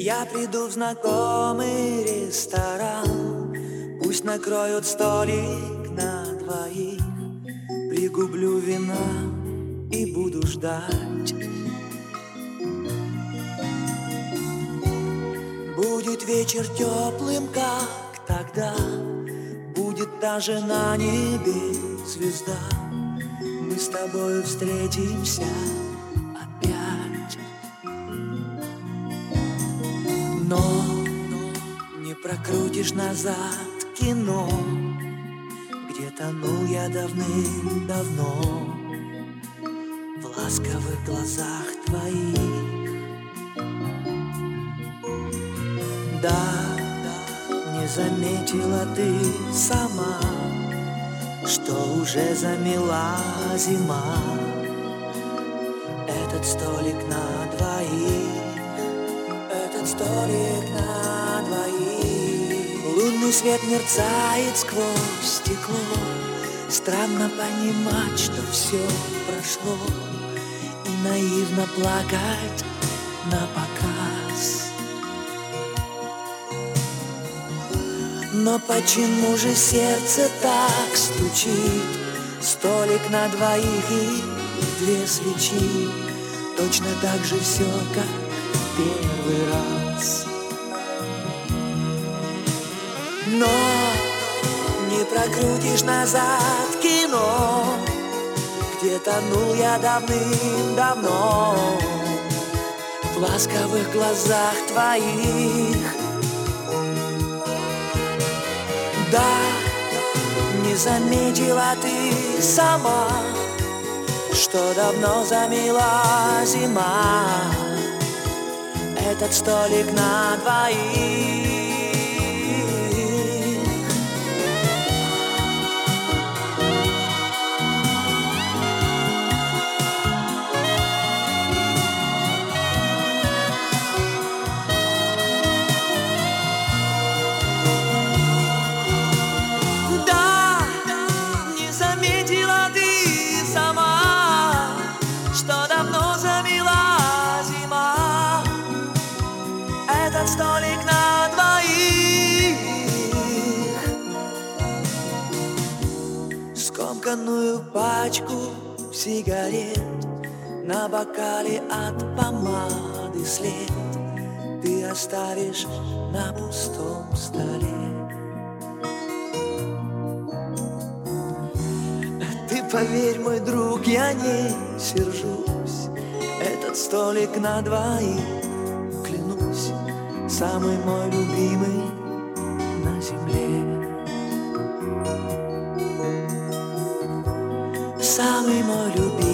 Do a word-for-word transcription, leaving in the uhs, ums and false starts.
Я приду в знакомый ресторан, пусть накроют столик на двоих. Пригублю вина и буду ждать. Будет вечер теплым, как тогда, будет даже на небе звезда. Мы с тобою встретимся опять. Но не прокрутишь назад кино, где тонул я давным-давно в ласковых глазах твоих. Да, не заметила ты сама, что уже замела зима. Этот столик на двоих, этот столик на двоих. Лунный свет мерцает сквозь стекло. Странно понимать, что все прошло, и наивно плакать напоказ. Но почему же сердце так стучит? Столик на двоих и две свечи. Точно так же все, как первый раз. Но не прокрутишь назад кино, где тонул я давным-давно в ласковых глазах твоих. Да, не заметила ты сама, что давно замела зима. Этот столик на двоих. Столик на двоих. Скомканную пачку сигарет на бокале от помады след ты оставишь на пустом столе. Ты поверь, мой друг, я не сержусь. Этот столик на двоих, клянусь, самый мой любимый на земле. Самый мой любимый.